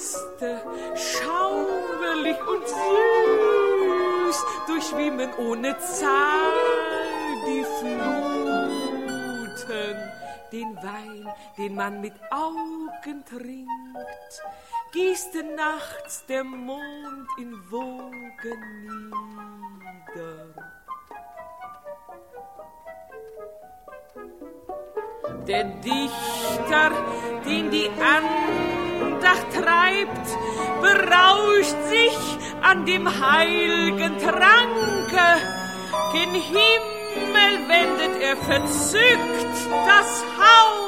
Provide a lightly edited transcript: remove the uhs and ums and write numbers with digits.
Feste, schauerlich und süß, durchschwimmen ohne Zahl die Fluten. Den Wein, den man mit Augen trinkt, gießt nachts der Mond in Wogen nieder. Der Dichter, den die Andacht treibt, berauscht sich an dem heilgen Tranke. Gen Himmel wendet er verzückt das Haupt